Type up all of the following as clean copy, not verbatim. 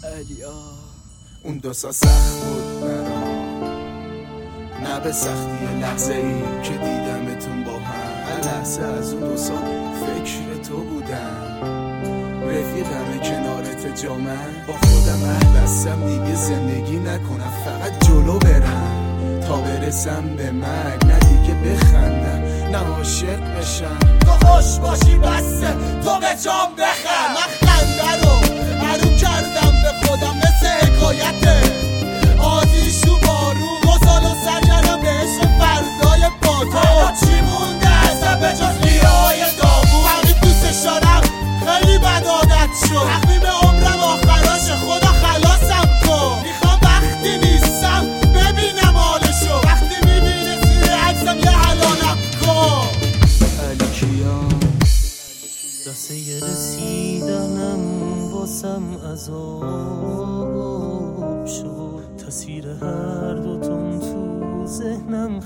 اون 2 سال سخت بود برام، نه به سختی لحظه ای که دیدمتون با هم. هر لحظه از اون 2 سال فکر تو بودم، رفیقم کنارت جامن. با خودم عهد بستم دیگه زندگی نکنم، فقط جلو برم تا برسم به مرگ. نه دیگه بخندم نه عاشق بشم. تو خوش باشی بسه تو به جام بخند. من خنده رو عرو کردم به خودم مثل حکایته، آتیش تو بارون 2 سال و سرگرم بهش فردای با تو. چی مونده ازم به جز لیرهای داغون؟ فقید دوستش دارم خیلی بد عادت شد، تقویم عمرم آخراش خدا خلاصم کن. میخوام وقتی نیستم ببینم حالشو، وقتی میبینه زیر عکسم یه حلالم کن. علی کیان دسته رسیدنم واسم عذاب شد، تصویر هر دوتون تو ذهنم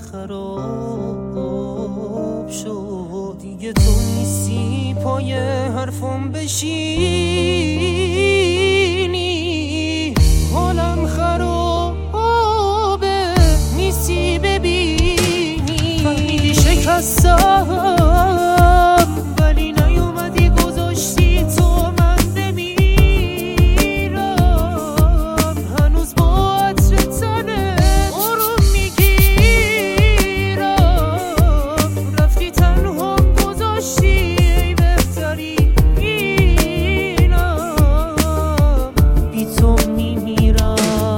خراب شد. دیگه تو نیستی پای حرفم بشینی، حالم خرابه نیستی ببینی. فهمیدی شکستم ولی نیومدی گذاشتی تو من نمیرم. هنوز با عطر تنه آروم میگیرم، رفتی تنها گذاشتی ای بهترینم. بی تو میمیرم.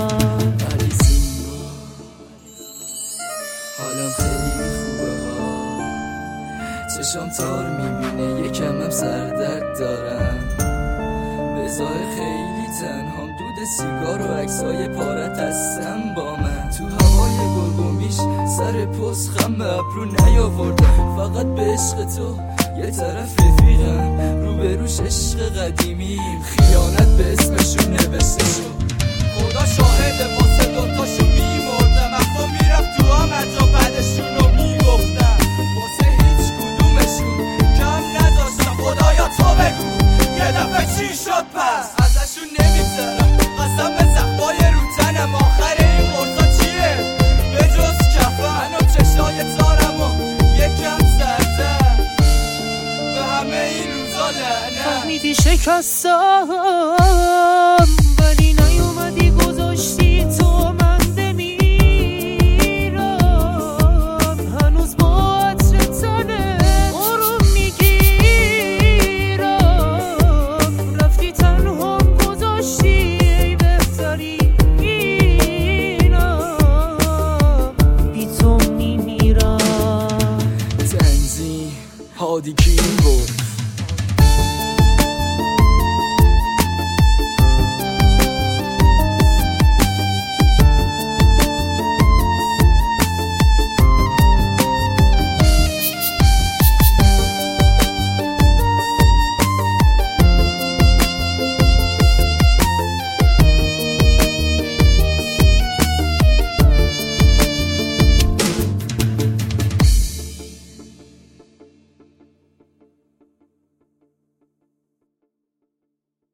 حالم خیلی خوبه ها، چشام تار میبینه یکم هم سردرد دارم. بزای خیلی تنهام، دود سیگار و عکسای پارت هستم با من. تو هوای گرگومیش سر پست خم به ابرو نیاوردم، فقط به عشق تو یه طرف رفیقم، رو به روش عشق قدیمیم، خیانت به اسمشون نوشته شد. خدا شاهد واسه 2 تاشون میمردم، اما میرفت تو آمد و بعدشون رو میگفتم، واسه هیچ کدومشون کم نداشتم. خدایا تو بگو یه دفعه چی شد پس؟ ازشون نمیگذرم قسم به زخمای رو تنم، آخر این قرصا چیه به جز کفن و چشای تارم و یکم سردن به همه این روزا لعنت. فهمیدی شکستم